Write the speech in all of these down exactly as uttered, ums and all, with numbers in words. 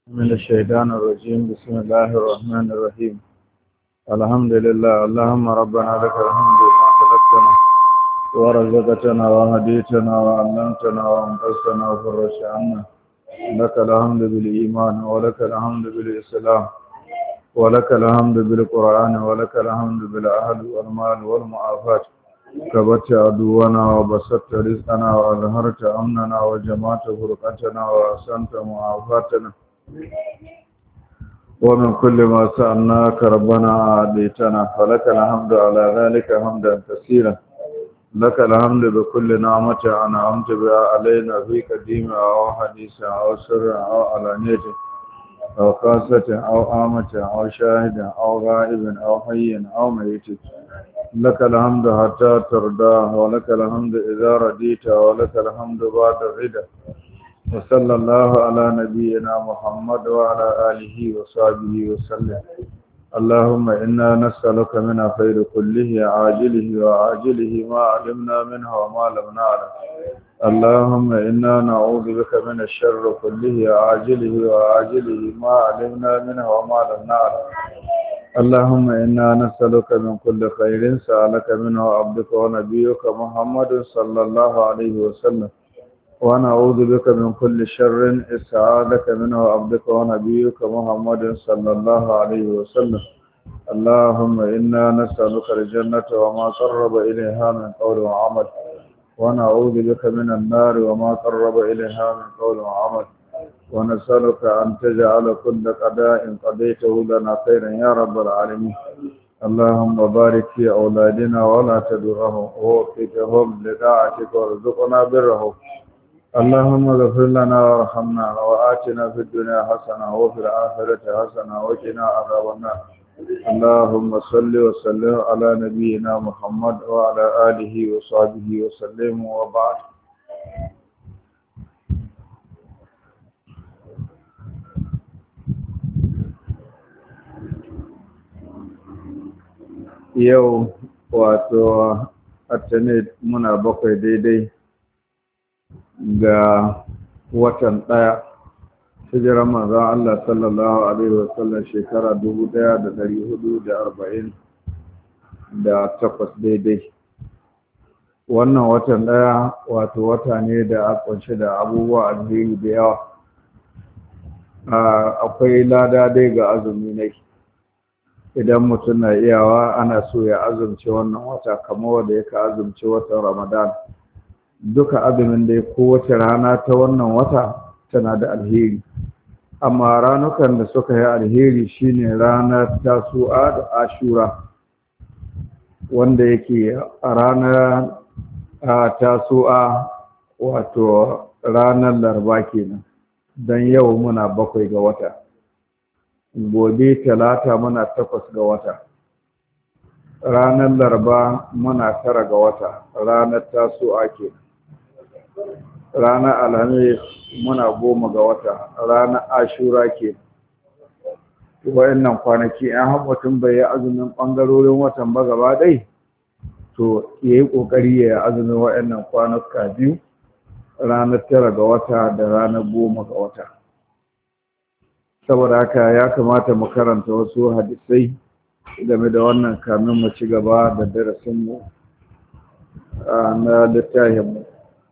من الشيطان الرجيم بسم الله الرحمن الرحيم الحمد لله اللهم ربنا لك الحمد ما خلقتنا ورزقتنا وهديتنا وعلمتنا وانقذتنا وفرجت عنا لك الحمد بالإيمان ولك الحمد بالإسلام ولك الحمد بالقرآن ولك الحمد بالأهل والمال والمعافاة كبت عدونا وبسطت رزقنا وأظهرت أمننا وجمعت فرقتنا وأحسنت معافاتنا ومن كل ما سألناك ربنا أعطيتنا فلك الحمد على ذلك حمدا كثيرا لك الحمد بكل نعمة أنعمت بها علينا في قديم أو حديث أو سر أو علانية أو خاصة أو عامة أو شاهد أو غائب أو حي أو ميت لك الحمد حتى ترضى ولك الحمد إذا رضيت ولك الحمد بعد الرضا وصلى الله على نبينا محمد وعلى آله وصحبه وسلم اللهم إنا نسألك من خير كله عاجله وعاجله ما علمنا منه وما لم نعلم اللهم إنا نعوذ بك من الشر كله عاجله وعاجله ما علمنا منه وما لم نعلم اللهم إنا نسألك من كل خير سألك منه عبدك ونبيك محمد صلى الله عليه وسلم ونعوذ بك من كل شر استعاذك منه عبدك ونبيك محمد صلى الله عليه وسلم اللهم إنا نسألك الجنة وما قرب إليها من قول وعمل ونعوذ بك من النار وما قرب إليها من قول وعمل ونسألك أن تجعل كل قضاء قضيته لنا خيرا يا رب العالمين اللهم بارك في أولادنا ولا تدرهم ووفقهم لطاعتك وارزقنا برهم اللهم اغفر لنا وارحمنا وآتنا في الدنيا حسنة وفي الآخرة حسنة وقنا عذاب النار اللهم صل وسلم على نبينا محمد وعلى آله وصحبه وسلم وبعد yau wato Atanet muna bakwai daidai ga watan ɗaya hijirar manzon Allah sallallahu alaihi wasallam shekara dubu ɗaya da ɗari hudu da arba'in da takwas daidai. Wannan watan ɗaya wato wata ne da a kunshe da abubuwa alheri da yawa. Akwai lada dai ga azumi ne. Idan mutum na iyawa ana so ya azumci wannan wata kamar wanda yake azumci watan Ramadan. Duka azumin dai kowace rana ta wannan wata tana da alheri. Amma ranukan da suka yi alheri shine ranar Tasu'a da Ashura. Wanda yake a ranar Tasu'a wato ranar Laraba kenan. Dan yau muna bakwai ga wata. Gobe talata muna takwas ga wata, ranar laraba muna tara ga wata, ranar tasu'a ke, ranar alhamis muna goma ga wata, ranar ashura ke. Wayannan kwanaki an haɓa mutum bai yi azumin ɓangarorin watan ba gaba ɗai, to ya yi ƙoƙari ya yi azumin wayannan kwanuka biyu, ranar tara ga wata da ranar goma ga wata. Saboda haka ya kamata mu karanta wasu hadisai game da wannan kamin mu ci gaba da darasinmu na littafinmu.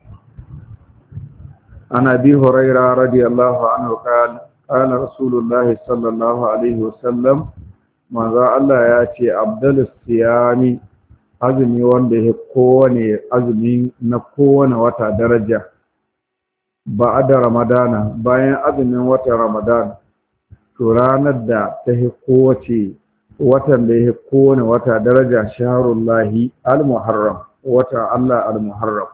An Abi Hurairah radiyallahu anhu qala qala Rasulullah sallallahu alaihi wasallam manzo Allah ya ce abdalus siyami azumi wanda ya kowane azumi na kowane wata daraja ba'da ramadana bayan azumin watan ramadan to ranar da ta yi kowace watan da ya kowane wata daraja shaharullahi al-muharram watan Allah al-muharram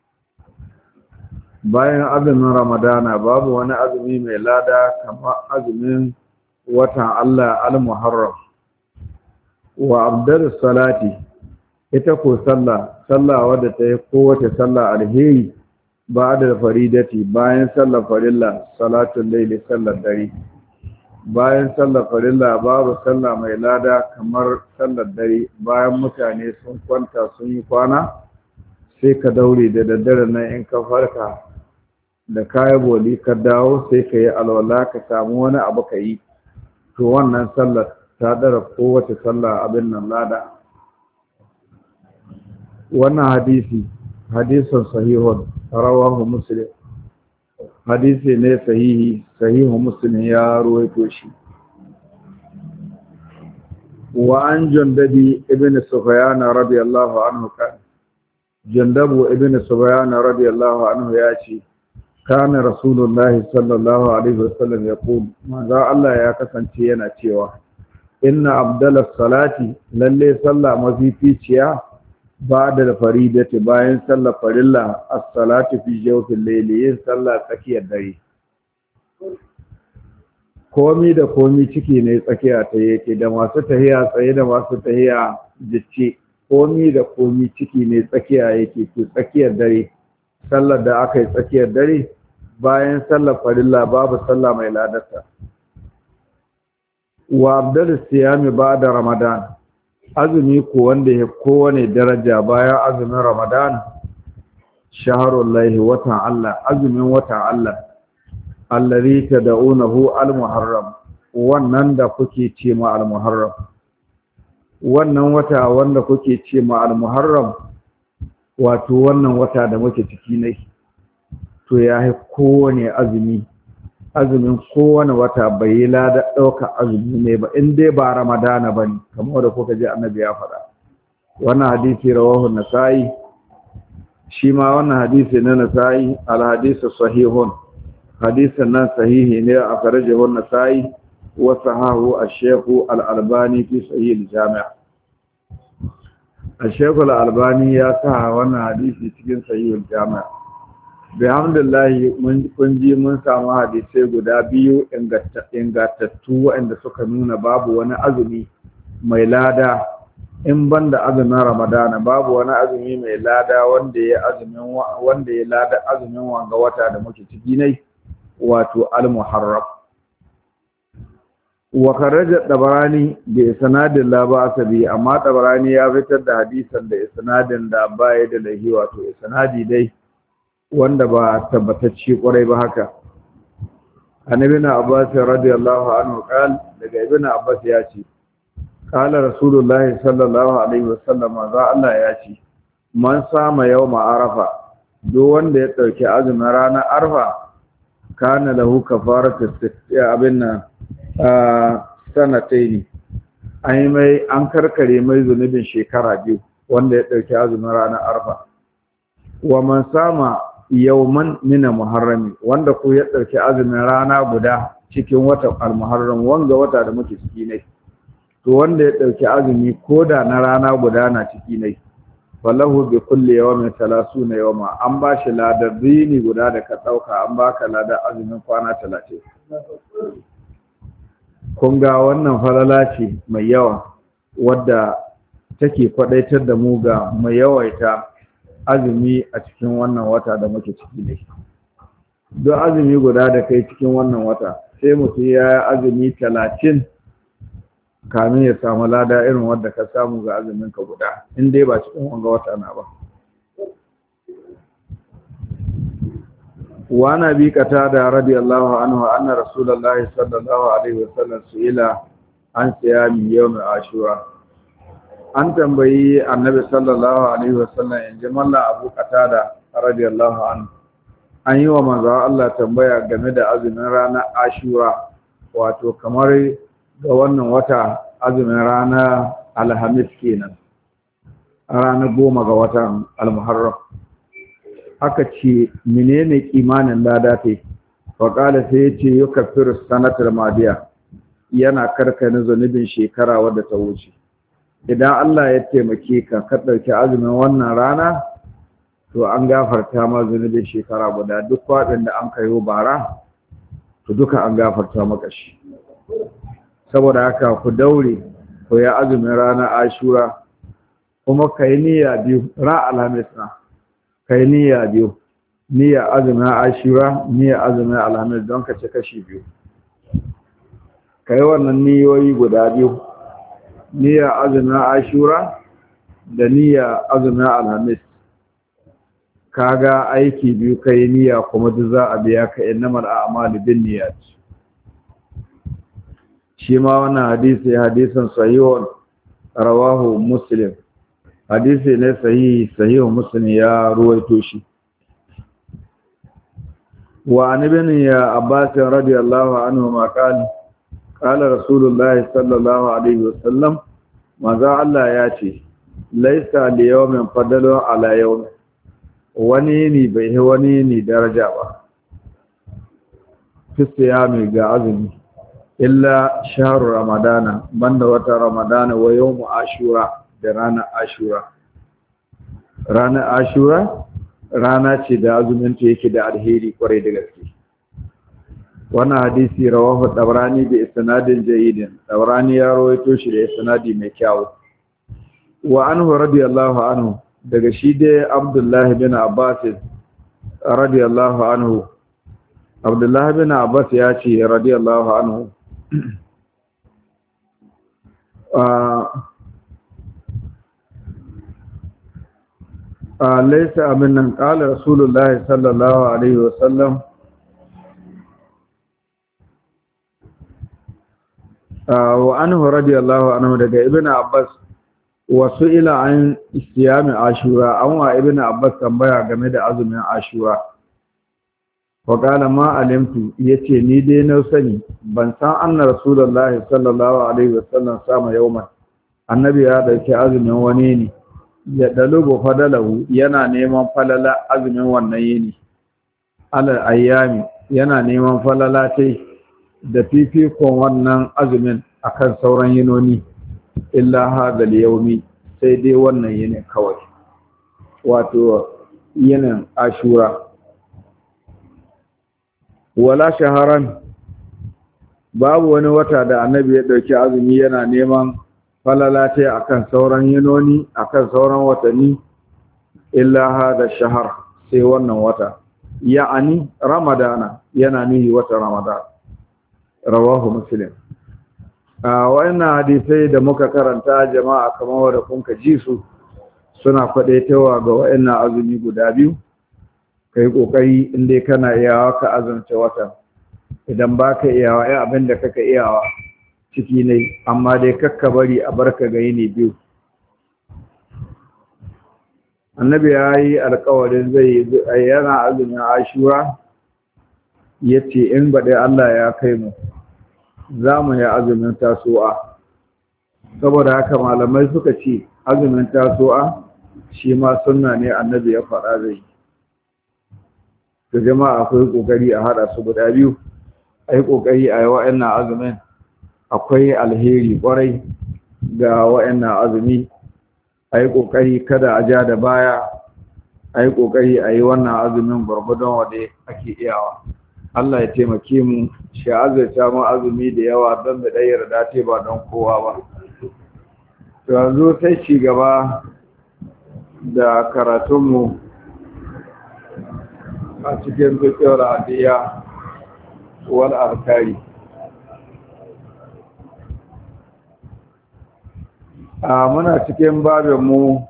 bayan azumin ramadana babu wani azumi mai lada kamar azumin watan Allah al-muharram wa abdalus salati ita ko sallah sallah wadda ta yi kowace sallah alheri ba da faridati bayan sallar farilla salatul layli sallar dare bayan sallar farilla babu sallah mai lada kamar sallar dare bayan mutane sun kwanta sun yi kwana sai ka daure da daddare nan in ka farka da kayi boli ka dawo sai ka yi alwala ka samu wani abu ka yi to wannan sallar ta dara kowace sallah abin nan lada. Wannan hadisi hadisun sahihun rawahu muslim, hadisi ne sahihi, sahihu muslim ya ruwaito shi. Wa an Jundabi ibn Sufyan radiyallahu anhu kan Jundabu ibn Sufyan radiyallahu anhu ya ce kana rasulullahi sallallahu alaihi wasallam yaqul manzo Allah ya kasance yana cewa inna abdalas salati lalle sallah mafificiya ba'da da faridati bayan sallar farilla as-salatu fi jawfil layli yin sallah tsakiyar dare. Komi da komi ciki ne tsakiya ta yake da masu tahiya tsaye da masu tahiya jicce, komi da komi ciki ne tsakiya yake ke tsakiyar dare. Sallar da aka yi tsakiyar dare bayan sallar farilla babu sallah mai ladarta. Wa abdul siyami ba'da ramadan, azumi ko wanda ya kowane daraja bayan azumin ramadan shahrul lahi watan Allah, azumin watan Allah allazi tad'unahu al-muharram, wannan da kuke ce ma al-muharram, wannan wata wanda kuke ce ma al-muharram wato wannan wata da muke ciki ne to ya yi kowane azumi, azumin kowane wata bai yi lada ɗauka azumi ne ba in dai ba ramadana ba ne kamar da kuka ji annabi ya faɗa. Wannan hadisi rawahu nasa'i, shi ma wannan hadisi na nasa'i al-hadisu sahihun, hadisin nan sahihi ne a farajahu nasa'i wa sahahu ash-shaykh al-albani fi sahih al-jami'. ash-shaykh al-albani ya sa wannan hadisi cikin sahih al-jami'. Bihamdillah mun kun ji mun samu hadisai guda biyu ingantattu waɗanda suka nuna babu wani azumi mai lada in banda azumin ramadana, babu wani azumi mai lada wanda ya azumin wanda ya lada azumin wanga wata da muke ciki ne wato al-muharram. Wa kharaja Tabarani bi isnadin la ba'sa bi, amma Tabarani ya fitar da hadisan da isnadin da baya da lahi, wato isnadi dai wanda ba tabbatacce kwarai ba haka. Annabi na Abbas radiyallahu anhu qal, daga Ibn Abbas ya ce qala Rasulullahi sallallahu alaihi wasallam, za Allah ya ce man sama yawma arafa, duk wanda ya dauki azumin ranar arfa kana lahu kafaratu abin nan sanataini, ai mai an karkare mai zunubin shekara biyu wanda ya dauki azumin ranar arfa. Wa man sama yawman min muharrami, wanda ko ya dauki azumin rana guda cikin watan al-muharram wanga wata da muke ciki ne, to wanda ya dauki azumi koda na rana guda na ciki ne falahu bi kulli yawmin thalathuna yawma, an ba shi ladar dini guda da ka dauka an baka ladar azumin kwana talatin. Kun ga wannan falala ce mai yawa wadda take kwadaitar da mu ga mai yawaita azumi a cikin wannan wata da muke ciki ne. Don azumi guda da kai cikin wannan wata sai mutum ya yi azumi talatin kamin ya samu lada irin wadda ka samu ga azumin ka guda, in dai ba cikin wanga wata na ba. wa nabi qatada radiyallahu anhu anna rasulullahi sallallahu alaihi wasallam su'ila an siyami yawm ashura. An tambayi annabi sallallahu alaihi wasallam in ji mallan abu qatada radiyallahu anhu, an yi wa manzo Allah tambaya game da azumin ranar ashura, wato kamar ga wannan wata azumin rana alhamis kenan, ranar goma ga watan almuharram. Aka ce menene kimanin lada ta, faƙala sai ya ce yi kafir sanatar madiya, yana karkani zunubin shekara wadda ta wuce. Idan Allah ya taimake ka ka ɗauki azumin wannan rana, to an gafarta ma zunubin shekara guda, duk faɗin da an kayo bara to duka an gafarta maka shi. Saboda haka ku daure ku yi azumin rana ashura, kuma ka yi niyya biyu, ra alhamis na kai niyya biyu, niyya azumin ashura, niyya azumin alhamis, don ka ci kashi biyu. Kai wannan niyoyi guda biyu, niyya azumin ashura da niyya azumin alhamis, kaga aiki biyu kai niyya kuma duk za a biya ka innamal a'malu binniyat. shi ma wannan hadisi hadisin sahihun rawahu muslim, hadisi ne sahihi sahihu muslim ya ruwaito shi. wa an ibn ya abbas radiyallahu anhu ma qala qala rasulullahi sallallahu alaihi wasallam, maza Allah ya ce laisa li yawmin fadalu ala yawmin, wani ne bai yi wani ne daraja ba fi siyami ga azumi illa shahru ramadana, banda wata ramadana wa yawmu ashura da ranar ashura. ranar ashura rana ce da azumin ta yake da alheri kwarai da gaske. wannan hadisi rawahu dabrani bi isnadin jayyidin, dabrani ya rawaito shi da isnadi mai kyau. wa anhu radiyallahu anhu, daga shi dai abdullahi bin abbas radiyallahu anhu, abdullahi bin abbas ya ce radiyallahu anhu a laisa aminan qala rasulullahi sallallahu alaihi wasallam wa anhu radiyallahu anhu, daga ibn abbas wasu ila an siyami ashura, an wa ibn abbas tambaya game da azumin ashura. wa qala ma alimtu, yace ni dai na sani ban san anna rasulullahi sallallahu alaihi wasallam sama yawman, annabi ya dauki azumin wani ne ya dalubu fadalahu, yana neman falala azumin wannan yini, alal ayyami yana neman falala tai da fifikon wannan azumin akan sauran yinoni, illa hadal yawmi, sai dai wannan yinin kawai, wato yinin ashura. wala shaharan, babu wani wata da annabi ya dauki azumi yana neman falala tai akan sauran yinoni akan sauran watanni, illa hada shahar, sai wannan wata, ya'ani ramadana, yana nihi wata ramadan. rawahu muslim. a wannan hadisai da muka karanta jama'a kamar wanda kun ka ji su suna kwadaitawa ga wayannan azumi guda biyu. kai kokari inda kana iyawa ka azumce wata, idan baka iyawa ai abin da kaka iyawa ciki ne, amma dai kakka bari a barka ga yini biyu. annabi ya yi alƙawarin zai yana azumin ashura, yace in bade Allah ya kai mu za mu yi azumin tasu'a. saboda haka malamai suka ce azumin tasu'a shi ma sunna ne annabi ya faɗa zai. to jama'a akwai kokari a hada su guda biyu, ai kokari a yi wa'annan azumin, akwai alheri kwarai ga wa'annan azumi. ai kokari kada a ja da baya, ai kokari a yi wannan azumin gurgudun wanda ake iyawa. Allah ya taimake mu, shi azurta mu azumi da yawa don da dai yarda ce ba don kowa ba. to yanzu sai ci gaba da karatunmu a cikin fiqhul adiya wal arkari. a muna cikin babin mu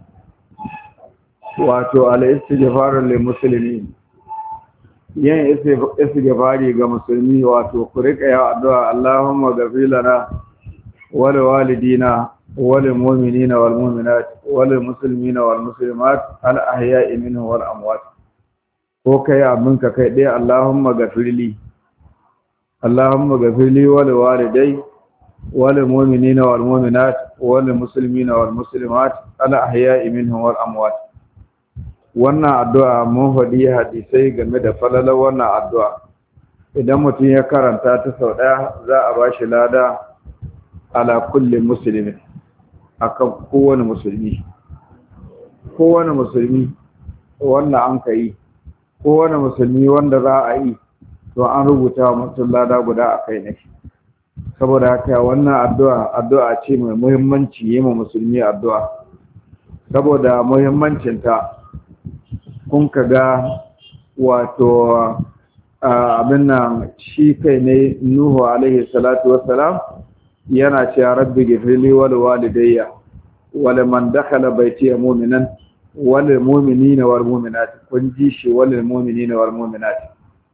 wato al-istighfaru lil muslimin, yin istighfari ga musulmi, wato ku rika ya addu'a Allahumma ghfir lana wa li walidina wa lil mu'minina wal mu'minat wa lil muslimina wal muslimat al ahya'i minhum wal amwat. ko kai abin ka kai dai Allahumma ghfir li, Allahumma ghfir li wa li walidai wa lil mu'minina wal mu'minat wa lil muslimina wal muslimat al ahya'i minhum wal amwat. wannan addu'a mun faɗi hadisai game da falalar wannan addu'a. idan mutum ya karanta ta sau ɗaya za a ba shi lada ala kulli musulmi, akan kowane musulmi. kowane musulmi wanda an ka yi, kowane musulmi wanda za a yi, to an rubuta mutum lada guda a kai ne. saboda haka wannan addu'a addu'a ce mai muhimmanci, yi ma musulmi addu'a saboda muhimmancinta. kun ka ga wato abin nan shi kai ne Nuhu alaihi salatu wassalam yana cewa rabbi ghfirli wa liwalidayya wa liman dakhala baitiya mu'minan wal mu'minina wal mu'minat kun ji shi wal mu'minina wal mu'minat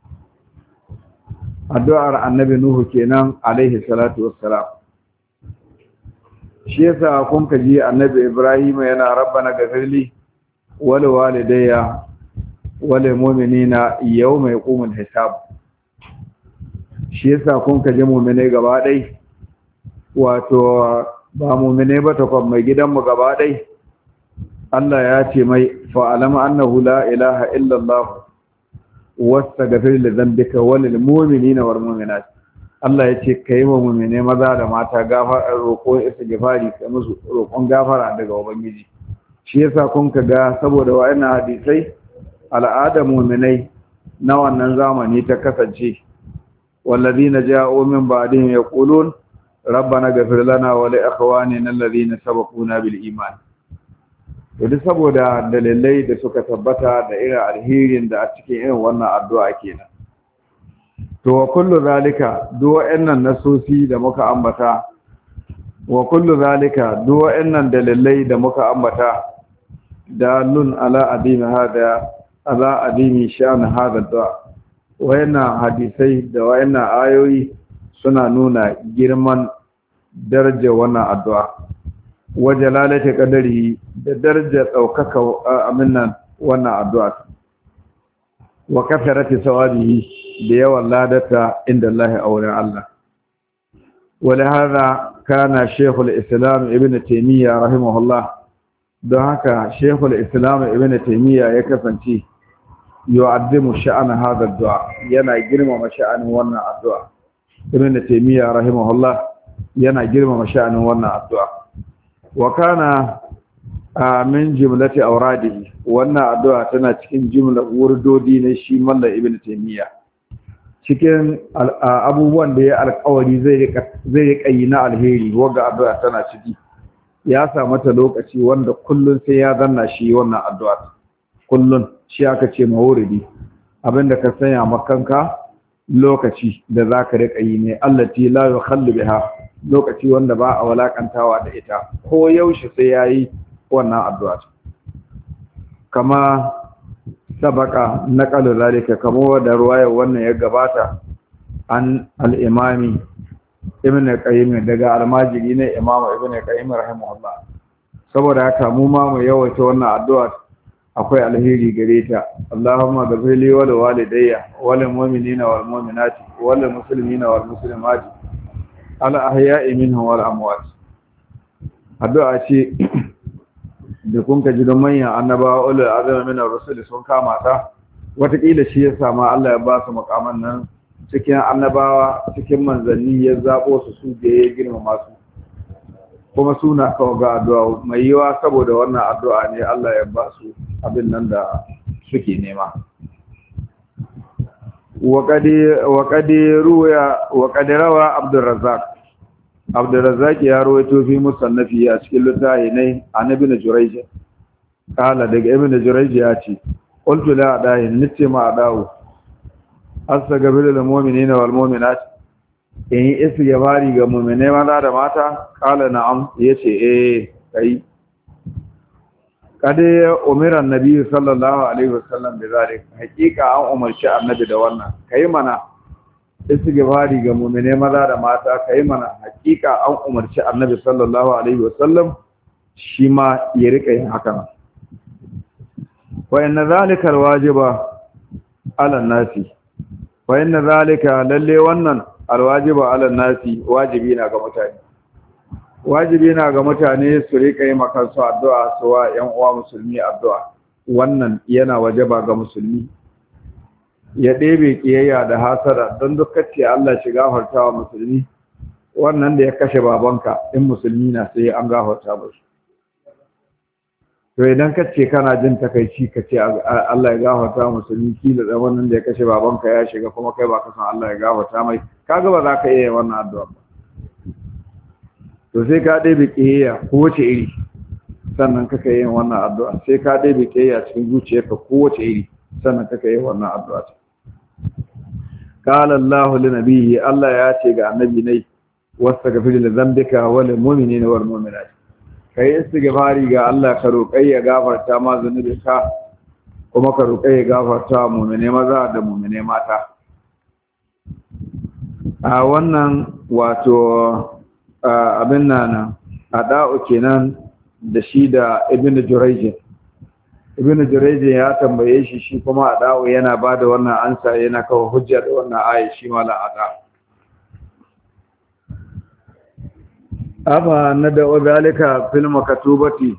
addu'ar annabi nuhu kenan alaihi salatu wassalam. Shi yasa kun kaji annabi ibrahim yana rabbana ghafirli wal walidayya wal mu'minina yawma yaqumul hisab. Shi yasa kun kaji mu'mine gaba dai wato ba mu'mine ba ta kuma mai gidanmu gaba dai Allah ya ce mai fa alama annahu la ilaha illa Allah wastaghfir li dhanbika wal mu'minina wal mu'minat. Allah ya ce kai wa mu'mine maza da mata gafara roƙo istighfari kai musu roƙon gafara daga ubangiji. Shi yasa kun ga saboda wa'annan hadisai al'ada mu'minai na wannan zamani ta kasance walladina ja'u min ba'dihim yaqulun rabbana ghfir lana wa li akhwanina alladhina sabaquna bil iman. to duk saboda dalilai da suka tabbata da irin alherin da a cikin irin wannan addu'a kenan. To wa kullu zalika duk wa'annan nasosi da muka ambata wa kullu zalika duk wa'annan dalilai da muka ambata dalun ala adimi hada ala adimi shan hada du'a. Wa'annan hadisai da wa'annan ayoyi suna nuna girman darajar wannan addu'a wa jalalati qadari da darajar daukaka aminan wannan addu'a wa kafarati sawabihi da yawan ladata inda Allah a wurin Allah. Wale hada kana Sheikhul Islam Ibn Taymiyyah rahimahullah, don haka Sheikhul Islam Ibn Taymiyyah ya kasance yu'addimu sha'ana hada du'a, yana girmama sha'anin wannan addu'a. Ibn Taymiyyah rahimahullah yana girmama sha'anin wannan addu'a. Wa kana min jumlati awradihi, wannan addu'a tana cikin jumlar wurdodi na shi Mallam Ibn Taymiyyah. Cikin abubuwan da ya alƙawari zai riƙa yi na alheri wanda addu'a tana ciki, ya samu ta lokaci wanda kullun sai ya zanna shi wannan addu'a kullun shi aka ce mawuridi, abinda ka sanya makanka lokaci da za ka riƙa yi ne allati la yukhallu biha, lokaci wanda ba a walakantawa da ita ko yaushe sai yayi wannan addu'a. Kama sabaka naqalu zalika, kamo da ruwaya wannan ya gabata an al-imami ibn qayyim daga almajiri ne imamu ibn qayyim rahimahullah. Saboda haka mu ma mu yawaita wannan addu'a, akwai alheri gare ta. Allahumma ghfir li wa walidayya wal mu'minina wal mu'minati wal muslimina wal muslimati al ahya'i minhum wal amwat. Addu'a ce da kun ka ji don manyan annabawa ulul azmi min ar-rusul sun kama ta, wataƙila shi ya sama Allah ya ba su makaman nan cikin annabawa, cikin manzanni ya zabo su su da ya girmama su, kuma suna kawo ga addu'a mai yiwa saboda wannan addu'a ne Allah ya ba su abin nan da suke nema. wa qadi ruya wa qadirawa Abdurrazzaq Abdurrazzaq ya rawaito fi musannafi a cikin littafi ne annabi na Jurayj, kala daga ibn Jurayj ya ce qultu la adahi nace ma adawu astaghfiru lil mu'minina wal mu'minat, in isi yabari ga mu'mine maza da mata, kala na'am yace eh kai. Kada umira annabi sallallahu alaihi wasallam bi zalik, hakika an umarci annabi da wannan, kai mana istighfari ga mu'mine maza da mata, kai mana hakika an umarci annabi sallallahu alaihi wasallam shi ma ya rika yin haka. Wa inna zalika alwajiba ala nasi, wa inna zalika lalle wannan alwajiba ala nasi wajibi na ga mutane, wajibi na ga mutane su rika yi maka su addu'a su wa ƴan uwa musulmi addu'a. Wannan yana wajaba ga musulmi ya ɗebe ƙiyayya da hasara, don duk kace Allah shi gafarta wa musulmi, wannan da ya kashe babanka in musulmi na sai an gafarta musu. To idan kace kana jin takaici kace Allah ya gafarta wa musulmi, kila da wannan da ya kashe babanka ya shiga kuma kai ba ka san Allah ya gafarta mai, kaga ba za ka iya wannan addu'a ba. To sai ka ɗebe ƙiyayya ko wace iri sannan kaka yin wannan addu'a, sai ka ɗebe ƙiyayya cikin zuciyarka ko wace iri sannan kaka yin wannan addu'a. Qala Allahu li nabiyyi, Allah ya ce ga annabi ne wastaghfir li dhanbika wal mu'minina wal mu'minat, kai istighfari ga Allah ka roƙai ya gafarta ma zunubinka kuma ka roƙai ya gafarta mu'mine maza da mu'mine mata. A wannan wato abin nan ada'u kenan da shi da Ibn Jurayj. Ibn Jurayj ya tambaye shi shi kuma ada'u yana bada wannan ansa yana kawo hujja da wannan ayi shi mala ada. Afa nad'u zalika fil makatubati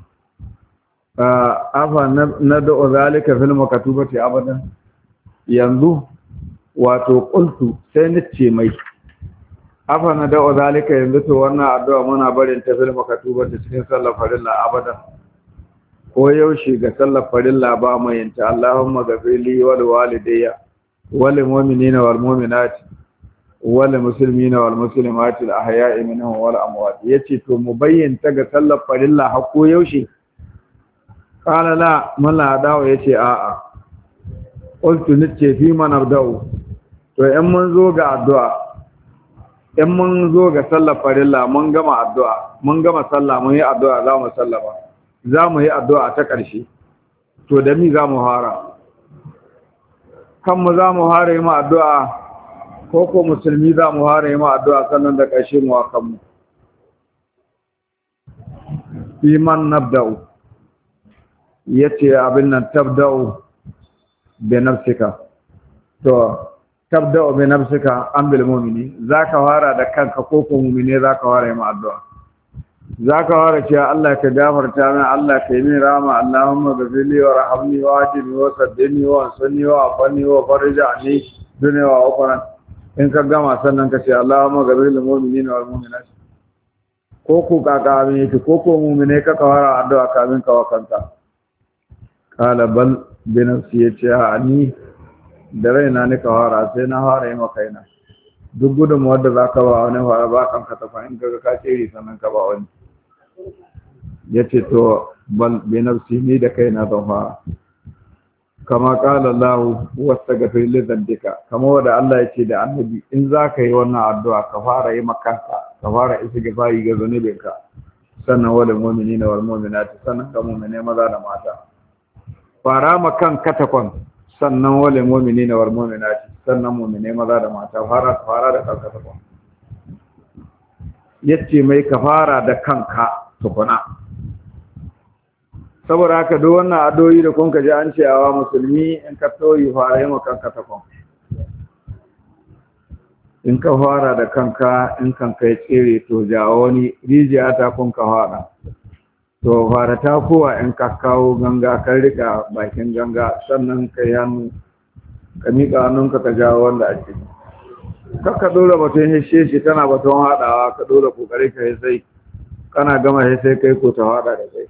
afa nad'u zalika fil makatubati abadan. Yanzu wato qultu sai nace mai afa nad'u zalika yanzu to wannan addu'a muna barin ta fil makatubati cikin sallar farilla abadan. Ko yaushe ga sallar farilla ba mai yanta Allahumma ghafirli wal walidayya wal mu'minina wal mu'minati wal muslimina wal muslimati al ahya'i minhum wal amwat. Yace to mu bayyanta ga sallar farilla har ko yaushe? Qala la, mala dawo yace a a qultu nace fi man abda'u. To in mun zo ga addu'a in mun zo ga sallar farilla mun gama addu'a mun gama sallah mun yi addu'a za mu sallama za mu yi addu'a ta ƙarshe. To da mi za mu fara? Kan mu za mu fara yi ma addu'a ko ko musulmi za mu fara yi ma addu'a sannan da ƙarshe mu wa kanmu? Iman nabda'u yace abin nan tabda'u bi nafsika. To tabda'u bi nafsika an bil mu'mini, zaka fara da kanka ko ko mu'mine zaka fara yi ma addu'a? Zaka fara cewa Allah ka gafarta min, Allah ka yi min rahama, Allahumma ghfirli wa rahamni wa ajini wa saddini wa ansurni wa afani wa farij anni dunya wa ukhra. In ka gama sannan ka ce Allahumma ghfirli lil mu'minina wal mu'minat. Ko ku ka ka amin ki ko ko mu'mine ka ka fara addu'a kamin ka wakanta. Qala bal bi nafsi yace ani da raina ne ka fara sai na fara yi maka ina. Duk gudunmuwar da za ka ba wani fara ba kanka ta fahimta ka ka tsere sannan ka ba wani. Ya ce to bal bi nafsi ni da kaina zan fara. Kama kala Allah wastaghfir li dhanbika, kama wanda Allah ya ce da annabi in za ka yi wannan addu'a ka fara yi makanka ka fara istighfari ga zunubinka sannan wal mu'minina wal mu'minati sannan ka mu'mine maza da mata. Fara makanka takwan sannan wal mu'minina wal mu'minati sannan mu'mine maza da mata. Fara fara da kanka takwan. Yace mai ka fara da kanka tukuna. Saboda haka duk wannan addu'o'i da kun ji an ce awa musulmi in ka toyi fara yi maka kanka takwan. In ka fara da kanka in kanka ya tsere to jawo wani rijiya ta kun ka fara. To fara ta kowa in ka kawo ganga kan rika bakin ganga sannan ka yi hannu ka miƙa hannunka ka jawo wanda ake. Kakka dole batun hishe shi tana batun haɗawa ka dole kokari ka yi sai kana gama sai kai ko ta haɗa da kai.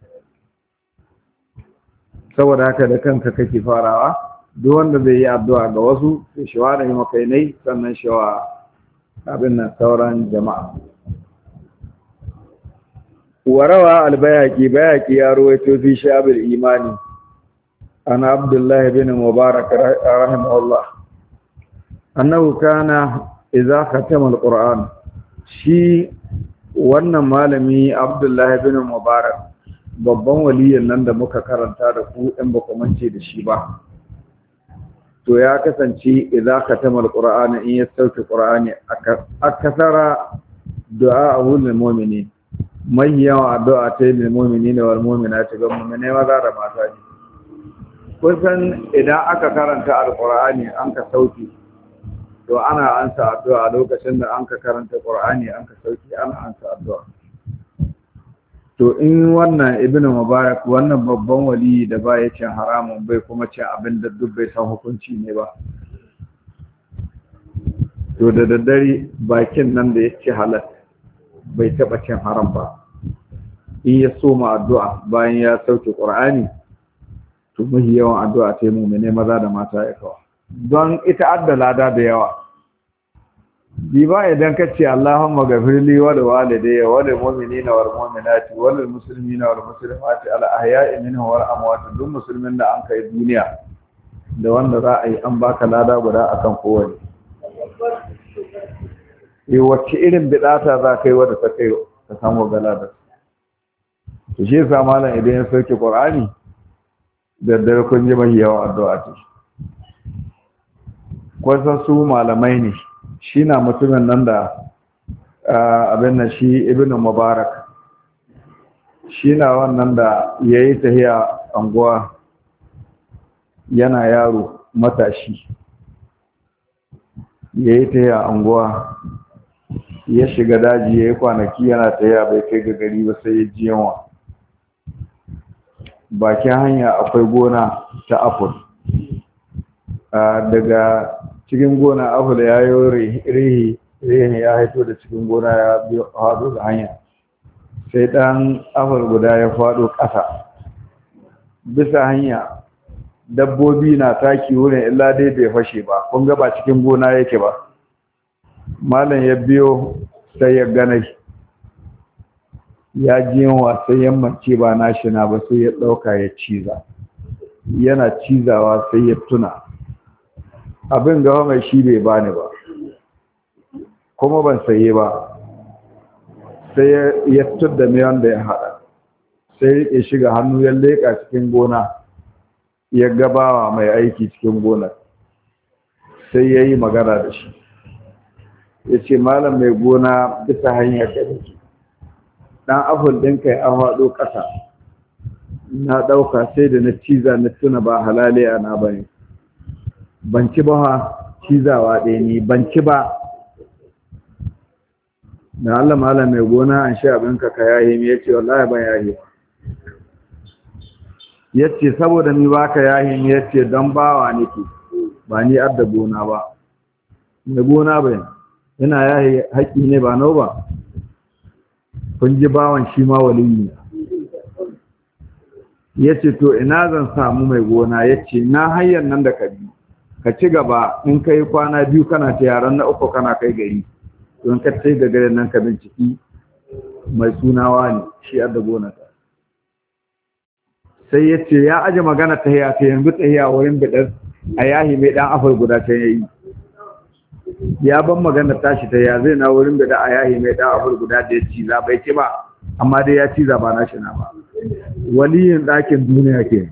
Saboda haka da kanka kake farawa, duk wanda zai yi addu'a ga wasu sai shi ware makainai sannan shi wa abin nan sauran jama'a. Warawa al-Bayhaqi, Bayhaqi ya rawaito fi Shu'abul Imani ana Abdullah bin Mubarak rahimahullah annahu kana idza khatama al-Qur'an. Shi wannan malami Abdullah bin Mubarak babban waliyin nan da muka karanta da ku in ba ku mance da shi ba, to ya kasance idza khatama al-Qur'ana in ya sauke Qur'ani akasara du'a'u lil mu'minin, mai yawan addu'a ta lil mu'minina wal mu'minati ga mu'mine maza da mata ne. Kusan idan aka karanta al-Qur'ani an ka sauke to ana ansa addu'a lokacin da an ka karanta Qur'ani an ka sauke ana ansa addu'a. To in wannan Ibn Mubarak wannan babban wali da ba ya cin haramun bai kuma cin abin da duk bai san hukunci ne ba, to da daddare bakin nan da ya ci halal bai taba cin haram ba. In ya soma addu'a bayan ya sauke Qur'ani to mahi yawan addu'a ta mu'mine maza da mata ya kawo, don ita adda lada da yawa. Diba idan ka ce Allahumma ghafirli wa liwalidayya wa lil mu'minina wal mu'minati wa lil muslimina wal muslimati al ahya'i minhum wal amwat, duk musulmin da an kai duniya da wanda za a yi an baka lada guda akan kowane. Eh wacce irin bidata za ka yi wadda ta kai ka samu galada? to shi yasa malam idan ya sauke Qur'ani da dare kun ji mai yawa addu'a ce kwasa su malamai ne shi na mutumin nan da abin nan shi Ibn Mubarak shi na wannan da yayi tahiya anguwa yana yaro matashi yayi tahiya anguwa ya shiga daji yayi kwanaki yana tahiya bai kai ga gari ba sai ya ji yawa bakin hanya akwai gona ta apple daga cikin gona apple ya yi rihi rihi ya haito da cikin gona ya biyo haɗu da hanya sai ɗan apple guda ya faɗo ƙasa bisa hanya dabbobi na taki wurin illa dai bai fashe ba kun ga ba cikin gona yake ba malam ya biyo sai ya ganai ya ji yawa sai yammace ba nashi na ba sai ya ɗauka ya ciza yana cizawa sai ya tuna abin gawa mai shi bai bani ba kuma ban saye ba sai ya tudda mai wanda ya haɗa sai ya shiga hannu ya leƙa cikin gona ya gabawa mai aiki cikin gonar sai ya yi magana da shi ya ce malam mai gona bisa hanyar da nake ɗan aful ɗinka ya haɗo ƙasa na ɗauka sai da na ciza na tuna ba halale a na bane ban ci ba cizawa ɗaya ne ban ci ba da Allah malam mai gona an sha abinka ka yahi mi ya ce wallahi ban yahi ya ce saboda ni ba ka yahi mi ya ce don bawa nake ba ni adda gona ba mai gona bai yana yahi haƙƙi ne ba nau ba kun ji bawan shi ma waliyi ya ce to ina zan samu mai gona ya ce na hanyar nan da ka bi ka ci gaba in ka yi kwana biyu kana ta yaran na uku kana kai gari don ka ce ga garin nan ka binciki mai sunawa ne shi adda gona ta sai ya ce ya aje magana ta hiya ta yanzu ta hiya wurin bidar a yahi mai dan afar guda ta yayi ya ban magana tashi ta ya zai na wurin bidar a yahi mai dan afar guda da ya ci za bai ci ba amma dai ya ci za ba na shi na ba waliyin ɗakin duniya ke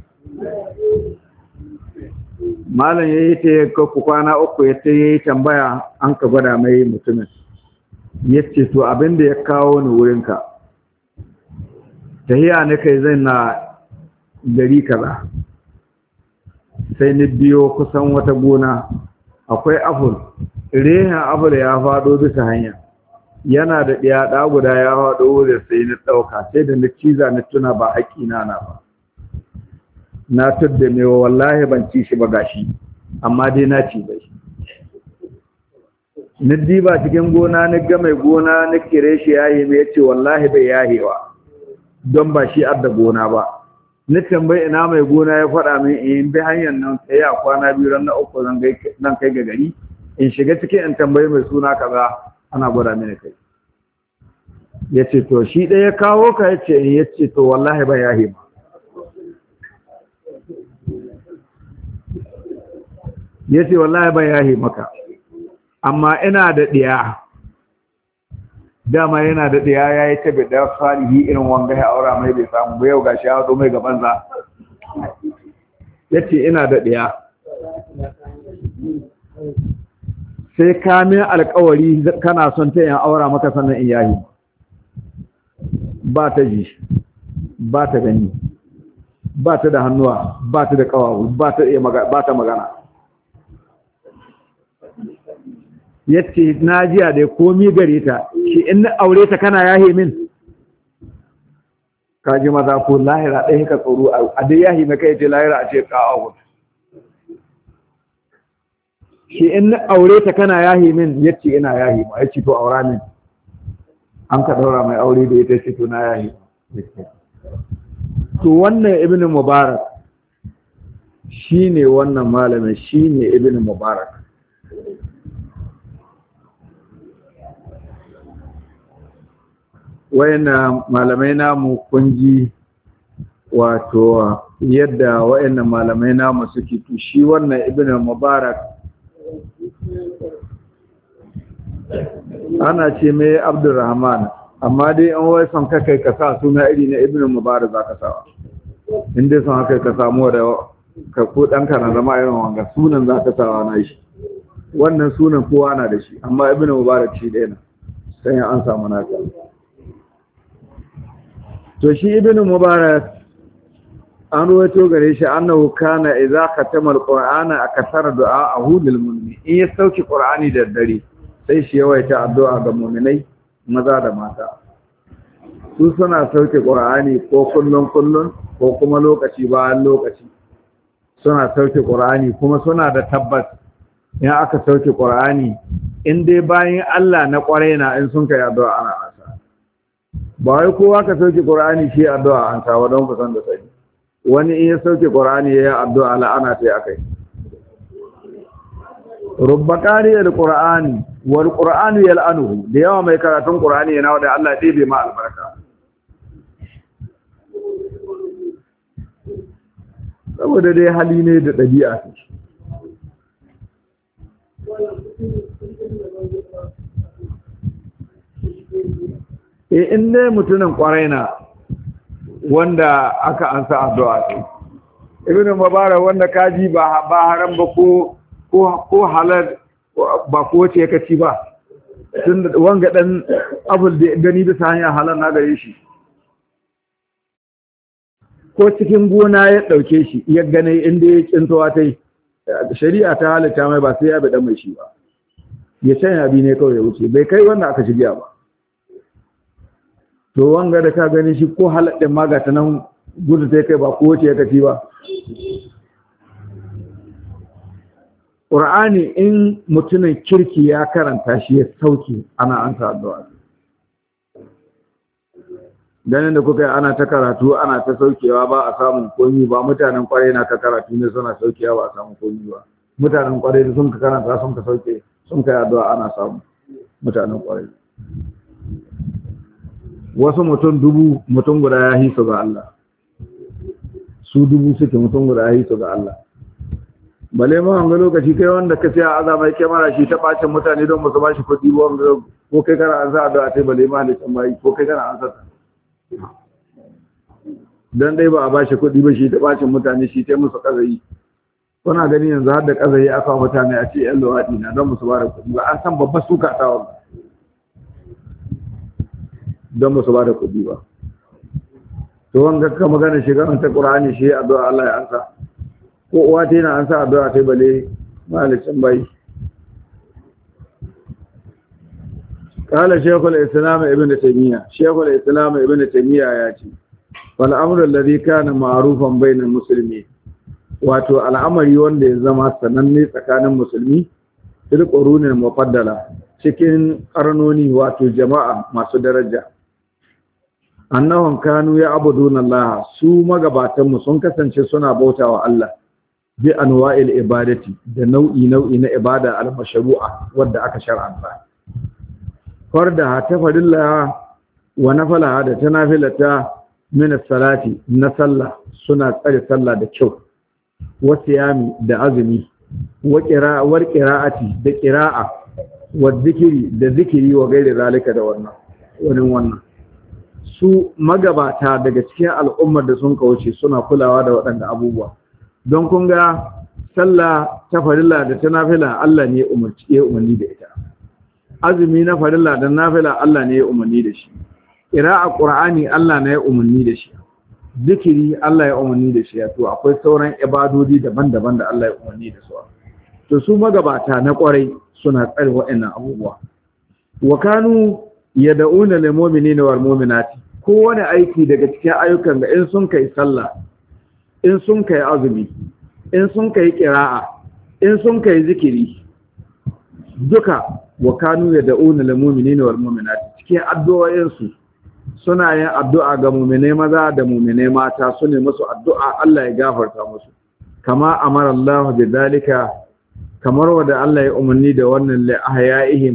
malam ya yi ta yi kwana uku ya ta yi tambaya an ka gwada mai mutumin ya ce to abin da ya kawo ni wurinka tahiya ne kai zai na gari kaza sai ni biyo kusan wata gona akwai aful rehen aful ya faɗo bisa hanya yana da ɗaya ɗa guda ya faɗo wurin sai ni ɗauka sai da ni ciza ni tuna ba haƙƙina na ba na tudda mai wallahi ban ci shi ba gashi amma dai na ci bai ni diba cikin gona ni ga mai gona ni kire shi yayi mai yace wallahi bai yahewa don ba shi adda gona ba ni tambayi ina mai gona ya faɗa min in bi hanyar nan sai a kwana biyu ran na uku zan kai nan kai ga gari in shiga cikin in tambayi mai suna kaza ana gwada mini kai yace to shi ɗaya kawo ka yace yace to wallahi bai yahe ba ya ce wallahi ban yahi maka amma ina da ɗiya dama yana da ɗiya ya yi tabi da salihi irin wanga ya aura mai bai samu ba yau ga shi ya haɗo mai gaban za ya ce ina da ɗiya sai kamin alkawari kana son ta yin aura maka sannan in yahi ba ta ji ba ta gani ba ta da hannuwa ba ta da ƙawawu ba ta magana yace na jiya da komi gare ta shi in na aure ta kana yahe min kaji maza ko lahira ɗaya ka tsoro a dai yahe maka yace lahira a ce kawo shi in na aure ta kana yahe min yace ina yahe ma yace to aura min an ka daura mai aure da ita ce to na yahe to wannan ibnu mubarak shine wannan malamin shine ibnu mubarak wayannan malamai namu kunji wato yadda wayannan malamai namu suke to shi wannan ibnu mubarak ana ce mai abdurrahman amma dai an wai son kai ka sa suna iri na ibnu mubarak zaka sawa in dai son kai ka samu da ka ko danka na zama irin wanga sunan zaka sawa na shi wannan sunan kowa na da shi amma ibnu mubarak shi ɗaya na sai an samu naka to shi ibnu mubarak an ruwaito gare shi annahu kana idza khatama alqur'ana akthara du'a'ahu lil mu'minin in ya sauki qur'ani da dare sai shi yawaita addu'a ga mu'minai maza da mata su suna sauke qur'ani ko kullun kullun ko kuma lokaci bayan lokaci suna sauke qur'ani kuma suna da tabbas in aka sauke qur'ani in dai bayan Allah na kware na in sun kai addu'a ana ansa ba wai kowa ka sauke qur'ani shi addu'a an tawa don ku san da sai wani in ya sauke qur'ani yayin addu'a la'ana ta akai rubba qariyal qur'ani wal qur'anu yal'anuhu da yawa mai karatun qur'ani yana da Allah dai bai ma albarka saboda dai hali ne da dabi'a ce eh in ne mutunan kwarai na wanda aka ansa addu'a ce ibnu mubarak wanda kaji ba ba haram ba ko ko halal ba ko ce ka ci ba tun wanga dan abul da gani bisa hanya halal na gare shi ko cikin gona ya dauke shi ya gane inda ya kintowa tai shari'a ta halatta mai ba sai ya bi dan mai shi ba ya canya bi ne kawai ya wuce bai kai wanda aka shigiya ba to wanga da ka gani shi ko halal din ma ga ta nan gudu sai kai ba ko ce ka ci ba Qur'ani in mutumin kirki ya karanta shi ya sauke ana an ta addu'a dan da kuka ana ta karatu ana ta saukewa ba a samun komai ba mutanen kware na ka karatu ne suna saukewa ba a samu komai ba mutanen kware da sun ka karanta sun ka sauke sun kai addu'a ana samu mutanen kware wasu mutum dubu mutum guda ya hiso ga Allah su dubu suke mutum guda ya hiso ga Allah bale ma wanga lokaci kai wanda ka sai azama yake mara shi ta bacin mutane don musu bashi kudi wanga ko kai kana an sa addu'a sai bale ma da tsamai ko kai kana an sa dan dai ba a bashi kudi ba shi ta bacin mutane shi ta musu kazayi kuna gani yanzu har da kazayi aka mutane a ce yan lawadi na don musu ba da kudi ba an san babbar suka ta wanga don musu ba da kudi ba to wanga ka magana shiga ta Qur'ani shi addu'a Allah ya ansa ko uwa ta yana an sa addu'a ta bale malicin bai kala shaykhul islam ibn taymiya shaykhul islam ibn taymiya ya ce wal amru alladhi kana ma'rufan bainal muslimin wato al'amari wanda ya zama sananne tsakanin musulmi fil qurunil mufaddala cikin karnoni wato jama'a masu daraja annahum kanu ya'buduna Allah su magabatan mu sun kasance suna bautawa Allah bi anwa'il ibadati da nau'i nau'i na ibada al-mashru'a wadda aka shar'anta farda ta farilla wa nafala da tanafilata min as-salati na sallah suna tsare sallah da kyau wa siyami da azumi wa qira'a wa qira'ati da qira'a wa zikiri da zikiri wa gairi zalika da wannan wannan wannan su magabata daga cikin al'ummar da sun kauce suna kulawa da waɗanda abubuwa don kun ga sallah ta farilla da ta nafila Allah ne ya umarci ya umarni da ita azumi na farilla da nafila Allah ne ya umarni da shi qira'a qur'ani Allah ne ya umarni da shi zikiri Allah ya umarni da shi to akwai sauran ibadodi daban-daban da Allah ya umarni da su to su magabata na kwarai suna tsare waɗannan abubuwa wa kanu yad'una lil mu'minina wal mu'minati kowane aiki daga cikin ayyukan da in sun kai sallah in sun kai azumi in sun kai qira'a in sun kai zikiri duka wa kanu yad'una lil mu'minina wal mu'minati cikin addu'o'in su suna yin addu'a ga mu'mine maza da mu'mine mata su ne musu addu'a Allah ya gafarta musu kama amara Allah bi dalika kamar wanda Allah ya umarni da wannan li ahyaihim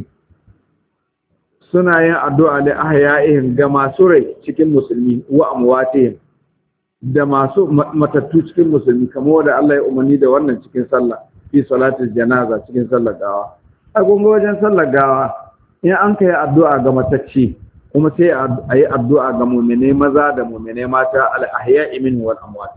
suna yin addu'a li ahyaihim ga masu rai cikin musulmi wa amwatihim da masu matattu cikin musulmi kamar wanda Allah ya umarni da wannan cikin sallah fi salatul janaza cikin sallar gawa a gungun wajen sallar gawa in an kai addu'a ga matacce kuma sai a yi addu'a ga mu'mine maza da mu'mine mata al-ahya'i min wal amwat.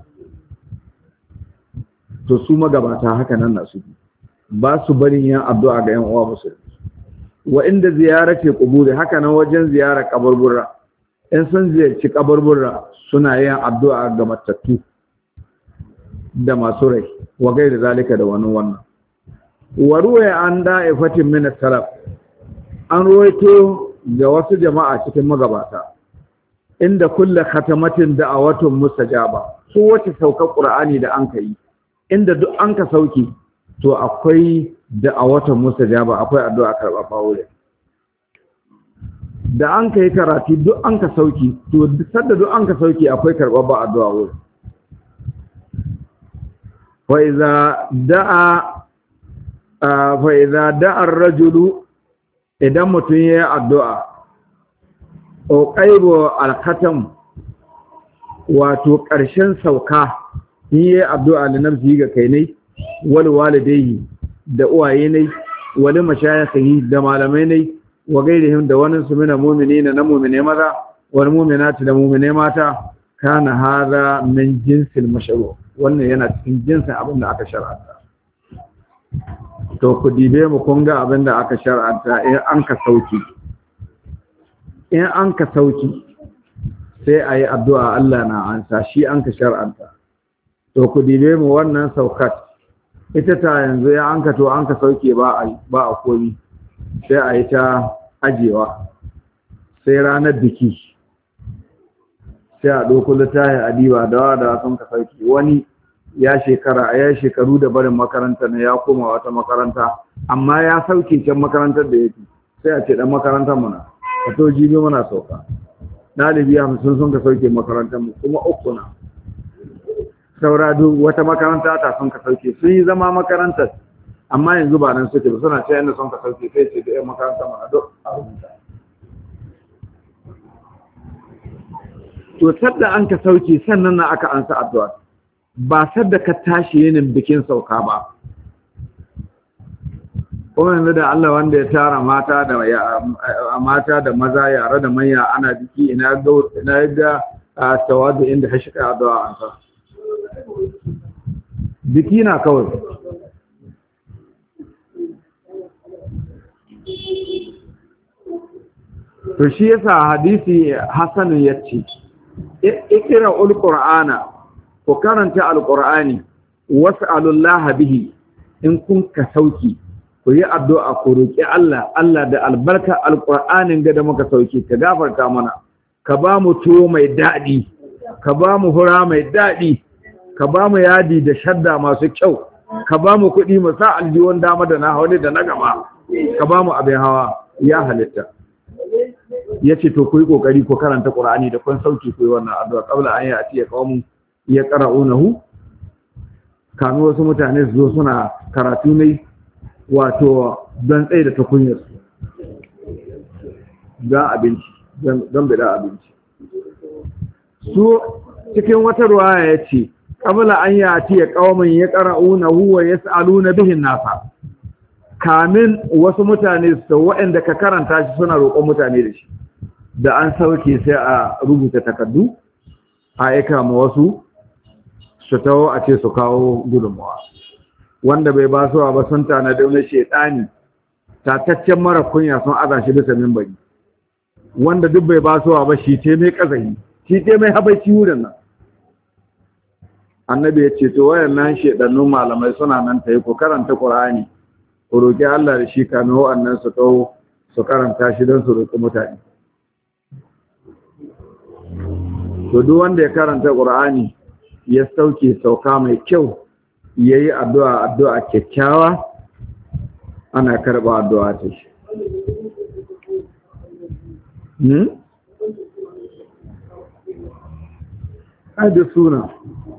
To su magabata haka nan na su ba su barin yin addu'a ga yan uwa musulmi. Wa inda ziyarati quburi, haka nan wajen ziyarar kaburbura, in sun ziyarci kaburbura suna yin addu'a ga matattu da masu rai wa gairi zalika da wani wannan. Wa ruwaya an da'ifatin min as-salaf, an ruwaito ga wasu jama'a cikin magabata inda kullu khatamatin da'awatun mustajaba, su wace saukar qur'ani da an kai inda duk an ka sauki to akwai da'awatun mustajaba, akwai addu'a karɓaɓɓa wurin. Da an kai karatu duk an ka sauki to sadda duk an ka sauki akwai karɓaɓɓa addu'a wurin. Fa iza da'a fa iza da'a ar-rajulu, idan mutum ya yi addu'a, o ƙaibo alkhatam, wato ƙarshen sauka, in yi addu'a da nafsi ga kai ne, wani walidai da uwaye ne, wani mashayakhi da malamai ne, wa gairihim da wani su mina mumini na mumine maza, wani muminati da mumine mata, kana haza min jinsil masharu, wannan yana cikin jinsin abin da aka shar'anta. To ku dibe mu kun ga abin da aka shar'anta in an ka sauki in an ka sauki sai a yi addu'a Allah na ansa, shi an ka shar'anta. To ku dibe mu wannan saukat ita ta yanzu ya an ka to an ka sauke ba a ba a komi, sai a yi ta ajewa sai ranar biki sai a ɗauko littafi a diba da da sun ka sauke. Wani ya shekara ya shekaru da barin makaranta ne ya koma wata makaranta, amma ya sauke can makarantar da yake, sai a ce dan makarantar mu na ka to jibi muna sauka. Dalibi hamsin sun ka sauke makarantar mu kuma uku na saura duk wata makaranta ta sun ka sauke, sun yi zama makarantar amma yanzu ba nan suke ba, suna ce yanda sun ka sauke sai ce da yan makarantar mu na duk a rubuta. To sadda an ka sauke sannan na aka ansa addu'a, ba sadda ka tashi yinin bikin sauka ba. Kuma yanzu da Allah wanda ya tara mata da mata da maza, yare da manya ana biki, ina ga ina ga tawadu inda hashika addu'a an sa biki na kawai. To shi yasa hadisi Hasan yace ikra al-Qur'ana, ku karanta al-Qur'ani, was'alullaha bihi, in kun ka sauki ku yi addu'a ku roki Allah, Allah da albarka al-Qur'anin ga da muka sauki ka gafarta mana, ka ba mu tuwo mai daɗi, ka ba mu hura mai daɗi, ka ba mu yadi da shadda masu kyau, ka ba mu kuɗi mu sa aljiwon dama da na hauli da na gaba, ka ba mu abin hawa. Ya halitta ya ce to ku yi ƙoƙari ku karanta ƙur'ani da kun sauki ku yi wannan addu'a qabla an ya'ti ya qawmun ya qara'unahu, kanu wasu mutane su zo suna karatu ne wato don tsaye da takunyar su don abinci, don bida abinci. Su cikin wata ruwaya ya ce qabla an ya'ti ya qawmun ya qara'unahu wa yas'aluna bihin nasa, kamin wasu mutane su waɗanda ka karanta shi suna roƙon mutane da shi, da an sauke sai a rubuta takardu a aika ma wasu su taho a ce su kawo gudunmawa. Wanda bai ba suwa ba sun tana da wani shaidani tataccen mara kunya sun aza shi bisa mimbari, wanda duk bai ba suwa ba shi ce mai kazahi, shi ce mai habaici wurin nan. Annabi ya ce to wayannan shaidannun malamai suna nan ta yi ku karanta Qur'ani, ku roƙi Allah da shi kamin wa'annan su taho su karanta shi don su roƙi mutane. To duk wanda ya karanta Qur'ani ya sauke sauka mai kyau, yayi addu'a addu'a kyakkyawa, ana karba addu'a ta shi. Hmm? Hadi suna.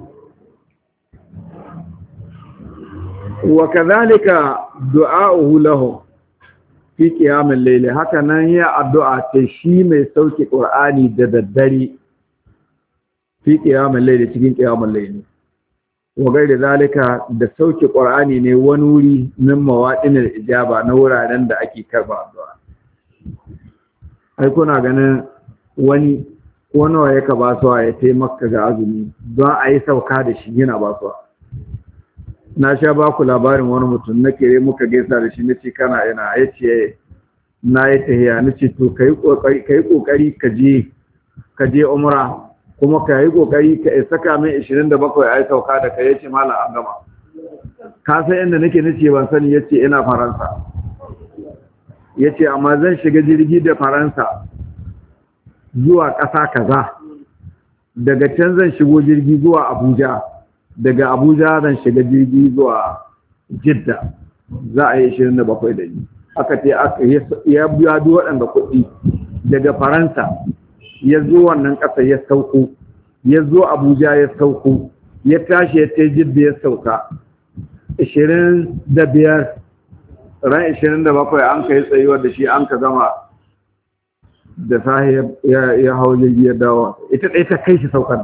Wa kadhalika du'a'uhu lahu fi qiyamil layl, haka nan ya addu'a ta shi mai sauke Qur'ani da daddare fi qiyamil layl, cikin qiyamul layl. Wa gairi zalika da sauke Qur'ani ne wani wuri min mawadinil ijaba, na wuraren da ake karba addu'a. ai kuna ganin wani ko nawa ya ka basuwa ya taimaka ga azumi don a yi sauka da shi yana basuwa. Na sha ba ku labarin wani mutum na kere muka gaisa da shi na ce kana yana ya ce na yi tahiya na ce to ka yi ƙoƙari ka je ka je umra kuma ka yi ƙoƙari ka saka min ishirin da bakwai a yi sauka da ka yace malam an gama. Ka san inda nake nace ban sani yace ina Faransa. Yace amma zan shiga jirgi da Faransa zuwa ƙasa kaza. Daga can zan shigo jirgi zuwa Abuja. Daga Abuja zan shiga jirgi zuwa Jidda. Za a yi ishirin da bakwai da ni. Aka ce aka ya biya duk waɗanda kuɗi daga Faransa ya zo wannan ƙasa ya sauko, ya zo Abuja ya sauko, ya tashi ya ta Jidda ya sauka. ishirin da biyar ran ishirin da bakwai an ka yi tsayuwar da shi an ka gama da sahi ya hau jirgi ya dawo. Ita ɗaya ta kai shi saukan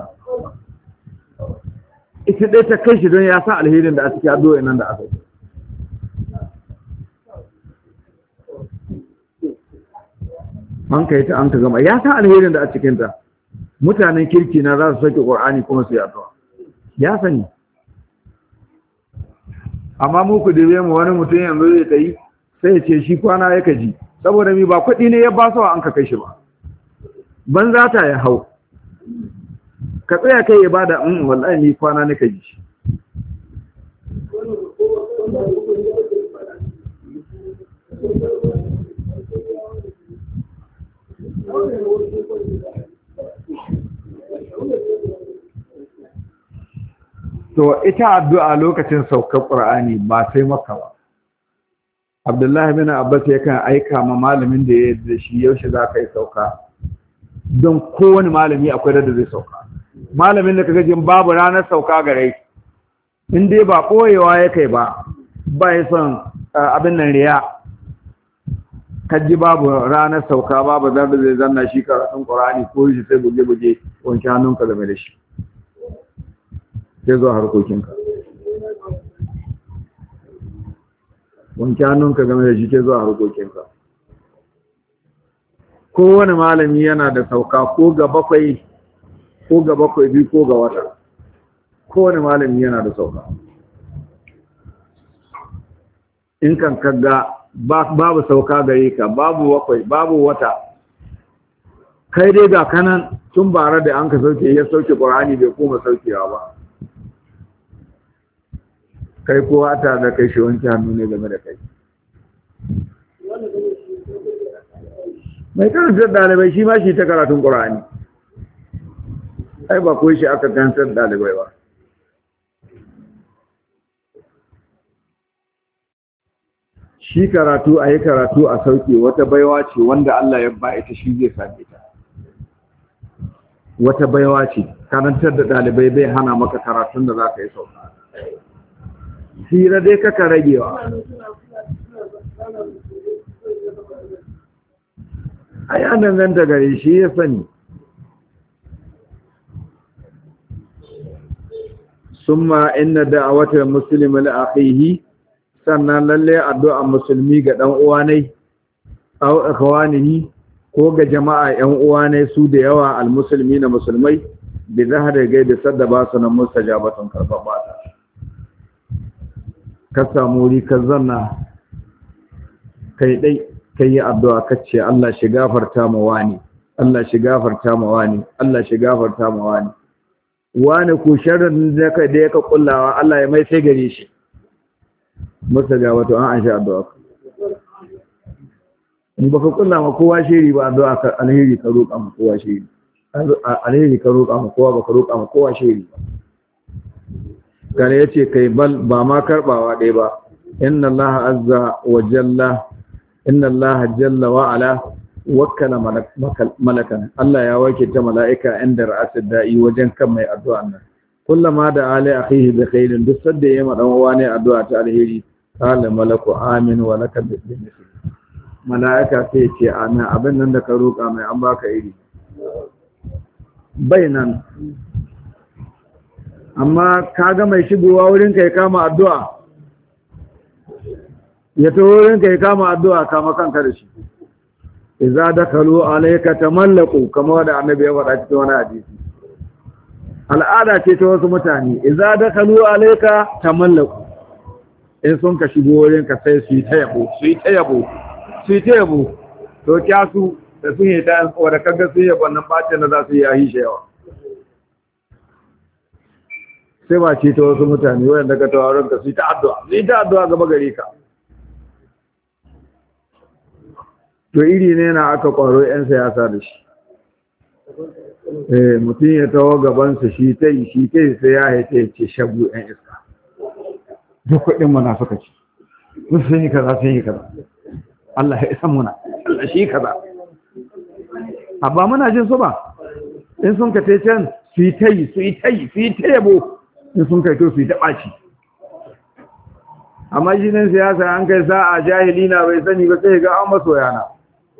ita ɗaya ta kai shi don ya sa alherin da a cikin addu'o'in nan da aka yi. An ka yi ta an ka gama ya sa alherin da a cikinta. Mutanen kirki na za su sauke ƙur'ani kuma su yi addu'a ya sani. Amma mu ku dube mu wani mutum yanzu zai ta yi sai ya ce shi kwana ya kaji saboda mi ba kuɗi ne ya ba su an ka kai shi ba ban za ta ya hau ka tsaya kai ya bada in wallahi ni kwana ne kaji. To ita addu'a lokacin saukar Qur'ani ba sai Makka ba. Abdullahi bin Abbas yakan aika ma malamin da ya da shi yaushe za ka yi sauka. Don kowane malami akwai da zai sauka. Malamin da kaga jin babu ranar sauka gare in dai ba koyewa ya kai ba ba ya son abin nan riya. Kaji babu ranar sauka babu da zai zanna shi karatun Qur'ani ko shi sai buge-buge wanke hannunka game da shi. Sai zuwa harkokinka wanke hannunka game da shi ke zuwa harkokinka. Kowane malami yana da sauka ko ga bakwai ko ga bakwai biyu ko ga wata. Kowane malami yana da sauka. In kan kaga babu sauka gare ka babu bakwai babu wata kai dai ga kanan tun bara da an ka sauke ya sauke Qur'ani bai koma saukewa ba. Kai ko hata da kai shi wanke hannu ne game da kai. Mai karantar ɗalibai shi ma shi ta karatun Qur'ani. Ai ba ko shi aka karantar ɗalibai ba. Shi karatu a yi karatu a sauke wata baiwa ce wanda Allah ya ba ita shi zai same ta. Wata baiwa ce karantar da ɗalibai bai hana maka karatun da za ka yi sauka. Hira dai kaka ragewa. Ai an danganta gare shi ya sani. Summa inna da'awatal muslimi li akhihi sannan lalle addu'a musulmi ga dan uwa ne aw ikhwanihi ko ga jama'a yan uwa ne su da yawa almuslimina musulmai bi zahari gaibi sadda ba su nan mustajabatun karbabata. Ka samu wuri ka zanna kai dai kai yi addu'a kace Allah shi gafarta ma wani Allah shi gafarta ma wani Allah shi gafarta ma wani wani ku sharrin da kai da yake kullawa Allah ya mai sai gare shi mustajabatun an an sha addu'a in baka kulla ma kowa shiri ba addu'a ka alheri ka roƙa ma kowa shiri alheri ka roƙa ma kowa baka roƙa ma kowa shiri ba. Kare ya ce kai bal ba ma karbawa ɗaya ba. Inna Allah azza wa jalla inna Allah jalla wa ala wakkala malakan Allah ya wake ta mala'ika inda ra'asid da'i wajen kan mai addu'a nan. Kullama da ali akhihi bi khairin duk sadda yayi madan uwa ne addu'a ta alheri qala malaku amin wa laka bi misli. Mala'ika sai ce amin abin nan da ka roƙa mai an baka iri. Bainan amma kaga mai shigowa wurin ka ya kama addu'a ya to wurin ka ya kama addu'a kama kanka da shi idza dakalu alayka tamallaku kamar da annabi ya faɗa cikin wani hadisi al'ada ce ta wasu mutane idza dakalu alayka tamallaku in sun ka shigo wurin ka sai su yi ta yabo su yi ta yabo su yi ta yabo to kyasu da sun yi ta wadda kaga sun yi wannan bacin da za su yi a hishe yawa sai ba ce ta wasu mutane wadanda ka tawaron ka su yi ta addu'a su yi ta addu'a gaba gare ka to iri ne na aka kwaro 'yan siyasa da shi eh mutum ya tawo gabansa shi ta yi shi ta yi sai ya haita ya ce shagu 'yan iska duk kuɗin mana suka ci sun sun yi kaza sun yi kaza Allah ya isan muna Allah shi kaza abba muna jin su ba in sun ka tai can su yi tayi su yi tayi su yi tayabo in sun kai to su yi taɓaci amma shi ne siyasa an kai sa'a jahili na bai sani ba sai ga an masoya na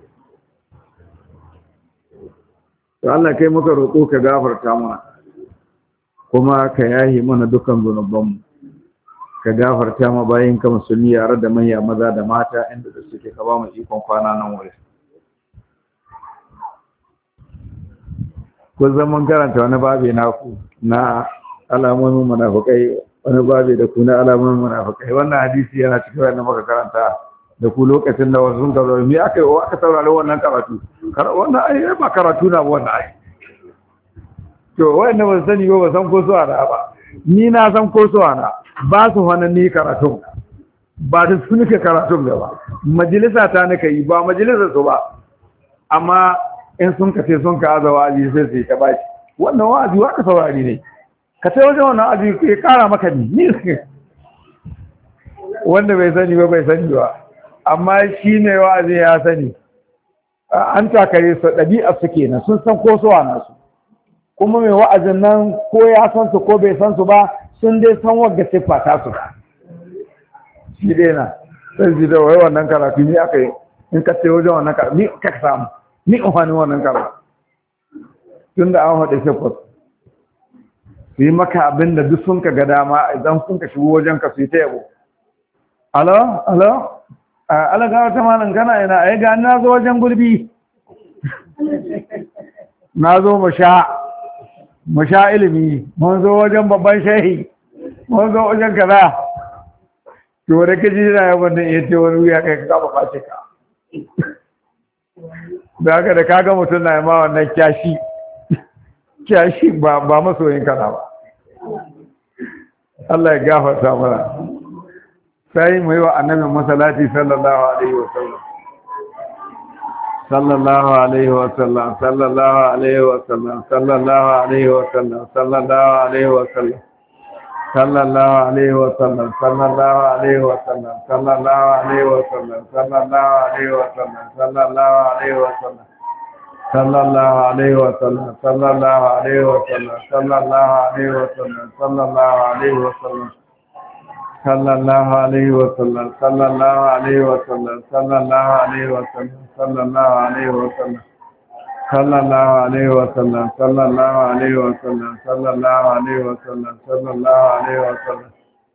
to Allah kai muka roƙo ka gafarta mana kuma ka yahi mana dukkan zunubanmu ka gafarta ma bayin ka musulmi yare da manya maza da mata inda da suke ka ba mu ikon kwana nan wuri ko zaman karanta wani babi na ku na alamomin munafikai wani babi da ku na alamomin munafikai wannan hadisi yana cikin wannan muka karanta da ku lokacin da wasu sun karatu me aka yi aka saurari wannan karatu wannan ai ba karatu na ba wannan ai to wanda ba sani ba ba san ko su ana ba ni na san ko su ana ba su hannun ni karatun ba da su nika karatun da ba majalisa ta nika yi ba majalisa su ba amma in sun kace sun ka aza wa'azi sai sai ta baki wannan wa'azi wa ka saurari ne ka sai wajen wannan wa'azi ya kara maka ni wanda bai sani ba bai sani ba amma shi ne wa'azi ya sani an takare su ɗabi'a su kenan sun san ko su wana su kuma mai wa'azin nan ko ya san su ko bai san su ba sun dai san wadda siffa ta su shi dai na sai ji da wai wannan karatu ni aka yi in ka sai wajen wannan karatu ni ka samu ni amfani wannan karatu tun da an haɗe siffar su yi maka abin da duk sun ka ga dama idan sun ka shigo wajen ka su yi ta yabo alo alo ala ga wata malam kana ina ai ga na zo wajen gurbi na zo mu sha mu sha ilimi mun zo wajen babban shehi mun zo wajen kaza to da kaji da yawan da yace wani wuya kai ka ba face ka da haka da kaga mutum na ma wannan kyashi kyashi ba ba masoyin kana ba Allah ya gafarta mana sai mu yi wa annabin masalati sallallahu alaihi wa sallam sallallahu alaihi wa sallam sallallahu alaihi wa sallam sallallahu alaihi wa sallam sallallahu alaihi wa sallam sallallahu alaihi wa sallam sallallahu alaihi wa sallam sallallahu alaihi wa sallam sallallahu alaihi wa sallam sallallahu alaihi wa sallam sallallahu alaihi wa sallam sallallahu alaihi wa sallam sallallahu alaihi wa sallam sallallahu alaihi wa sallam صلى الله عليه وسلم صلى الله عليه وسلم صلى الله عليه وسلم صلى الله عليه وسلم صلى الله عليه وسلم صلى الله عليه وسلم صلى الله عليه وسلم صلى الله عليه وسلم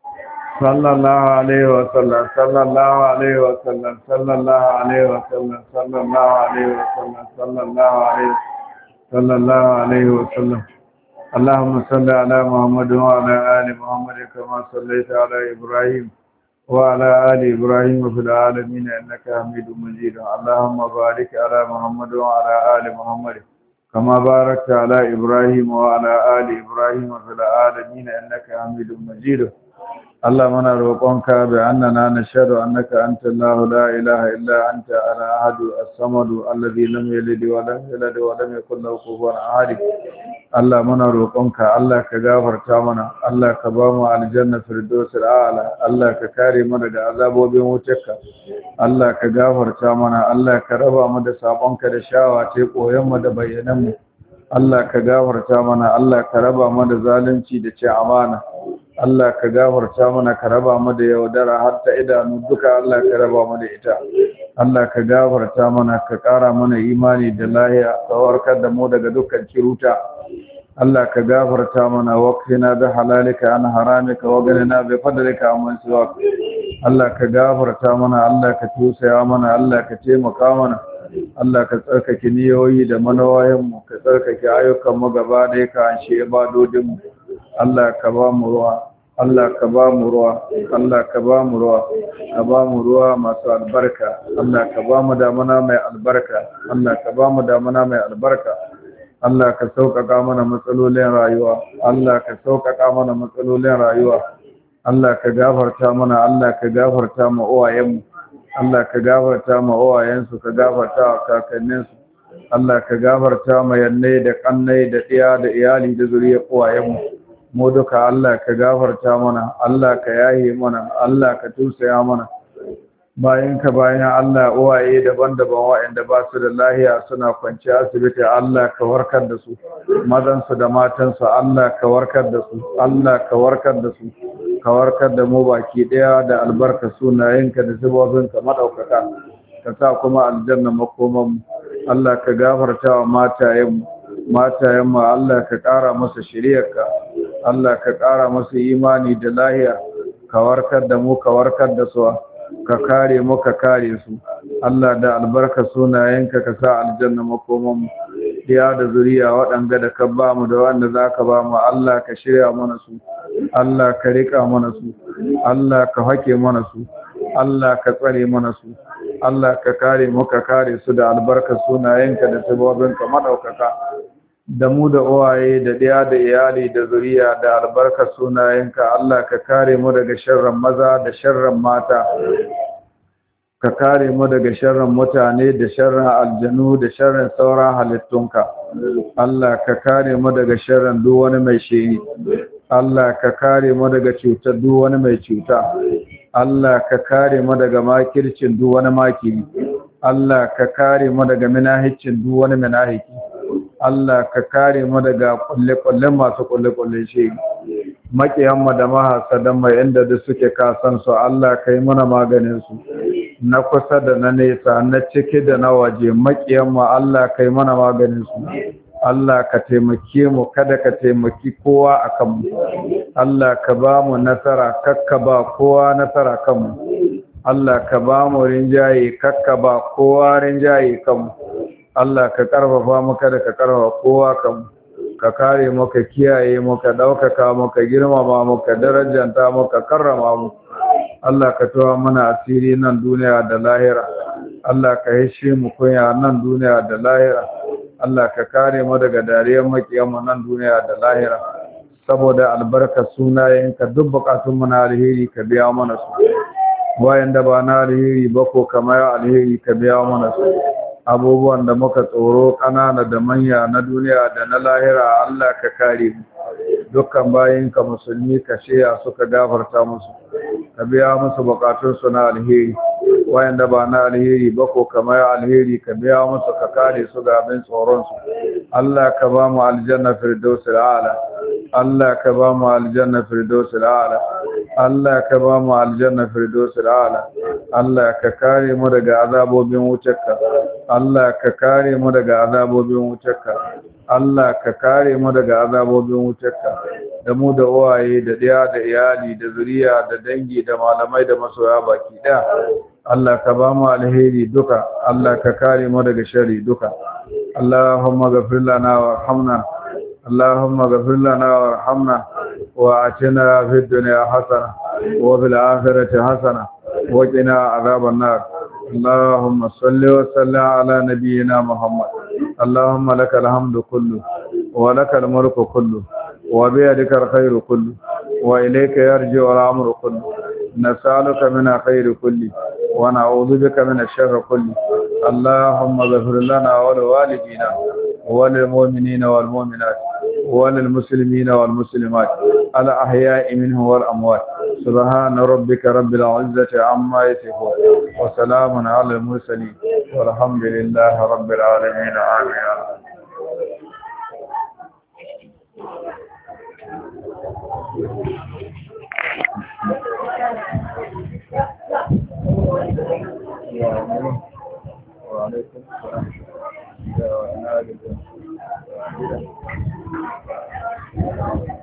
صلى الله عليه وسلم صلى الله عليه وسلم صلى الله عليه وسلم صلى الله عليه وسلم صلى الله عليه صلى الله عليه وسلم اللهم صل على محمد وعلى آل محمد كما صليت على إبراهيم وعلى آل إبراهيم في العالمين إنك حميد مجيد اللهم بارك على محمد وعلى آل محمد كما باركت على إبراهيم وعلى آل إبراهيم في العالمين إنك حميد مجيد اللهم نروقك بأننا نشهد أنك أنت الله لا إله إلا أنت الأحد الصمد الذي لم يلد ولم يولد ولم يكن له كفوا أحد Allah muna roƙonka Allah ka gafarta mana Allah ka ba mu aljanna firdausul a'la Allah ka kare mu daga azabobin wutarka Allah ka gafarta mana Allah ka raba mu da sabonka da shawa ce koyon mu da bayyanan mu Allah ka gafarta mana Allah ka raba mu da zalunci da ce amana Allah ka gafarta mana ka raba mu da yaudara har ta idanu duka Allah ka raba mu da ita Allah ka gafarta mana ka ƙara mana imani da lahiya ka warkar da mu daga dukkan ciruta Allah ka gafarta mana waqtina da halalika an haramika wa ganina bi fadlika amman siwak Allah ka gafarta mana Allah ka tusaya mana Allah ka taimaka mana Allah ka tsarkake niyoyi da manawayen mu ka tsarkake ayyukan mu gaba ɗaya ka anshe ibadodin mu Allah ka ba mu ruwa Allah ka ba mu ruwa Allah ka ba mu ruwa ka ba mu ruwa masu albarka Allah ka ba mu damuna mai albarka Allah ka ba mu damuna mai albarka Allah ka sauƙaƙa mana matsalolin rayuwa Allah ka sauƙaƙa mana matsalolin rayuwa Allah ka gafarta mana Allah ka gafarta ma uwayenmu Allah ka gafarta ma uwayensu ka gafarta wa kakanninsu Allah ka gafarta ma yannai da kannai da ɗiya da iyali da zuriyar uwayenmu mu duka Allah ka gafarta mana Allah ka yaye mana Allah ka tusaya mana bayan ka bayan Allah uwaye daban-daban waɗanda ba su da lahiya suna kwanci asibiti Allah ka warkar da su mazan su da matan su Allah ka warkar da su Allah ka warkar da su ka warkar da mu baki daya da albarka sunayenka da zubobinka madaukaka ka sa kuma aljanna makoman Allah ka gafarta wa matayen matayen mu Allah ka ƙara masa shiriyarka Allah ka ƙara masa imani da lahiya ka warkar da mu ka warkar da su ka kare mu ka kare su Allah da albarka sunayenka ka sa aljanna makoman mu ya da zuriya waɗanda da ka ba mu da wanda zaka ba mu Allah ka shirya mana su Allah ka rika mana su Allah ka hake mana su Allah ka tsare mana su Allah ka kare mu ka kare su da albarka sunayenka da sabobinka madaukaka da mu da uwaye da ɗaya da iyali da zuriya da albarka sunayenka Allah ka kare mu daga sharran maza da sharran mata ka kare mu daga sharran mutane da sharran aljanu da sharran sauran halittunka Allah ka kare mu daga sharran duk wani mai shiri Allah ka kare mu daga cutar duk wani mai cuta Allah ka kare mu daga makircin duk wani makiri Allah ka kare mu daga minahicin duk wani minahiki Allah ka kare mu daga kulle-kulle masu kulle-kulle shi makiyanmu da mahasadan mai inda da suke kasan su Allah ka yi mana maganin su na kusa da na nesa na ciki da na waje makiyanmu Allah ka yi mana maganin su Allah ka taimake mu kada ka taimaki kowa akan mu Allah ka ba mu nasara kakka ba kowa nasara kanmu Allah ka ba mu rinjaye kakka ba kowa rinjaye kanmu Allah ka karfafa mu kada ka karfafa kowa kan ka kare mu ka kiyaye mu ka daukaka mu ka girmama mu ka darajanta mu ka karrama mu Allah ka tawa mana asiri nan duniya da lahira Allah ka hishe mu kunya nan duniya da lahira Allah ka kare mu daga dariyar makiyan mu nan duniya da lahira saboda albarka sunayenka duk bukatun mu na alheri ka biya mana su wayanda ba na alheri ba ko kamar alheri ka biya mana su abubuwan da muka tsoro ƙanana da manya na duniya da na lahira Allah ka kare mu dukkan bayinka musulmi ka shiya suka gafarta musu ka biya musu bukatunsu na alheri wayanda ba na alheri ba ko kamar alheri ka biya musu ka kare su ga abin tsoronsu Allah ka ba mu aljanna firdausul a'la Allah ka ba mu aljanna firdausul a'la Allah ka ba mu aljanna firdausul a'la Allah ka kare mu daga azabobin wutarka Allah ka kare mu daga azabobin wutarka Allah ka kare mu daga azabobin wutarka da mu da uwaye da ɗaya da iyali da zuriya da dangi da malamai da masoya baki ɗaya Allah ka ba mu alheri duka Allah ka kare mu daga shari duka Allahumma ghfir lana warhamna Allahumma ghfir lana warhamna wa atina fid dunya hasana wa fil akhirati hasana wa qina adhaban nar اللهم صل وسلم على نبينا محمد اللهم لك الحمد كله ولك الملك كله وبيدك الخير كله وإليك يرجع الأمر كله نسألك من خير كله ونعوذ بك من الشر كله اللهم اغفر لنا ولوالدينا وللمؤمنين والمؤمنات وللمسلمين والمسلمات الأحياء منه والأموات سبحان ربك رب العزة عما يصفون وسلام على المرسلين والحمد لله رب العالمين آمين وعليكم السلام.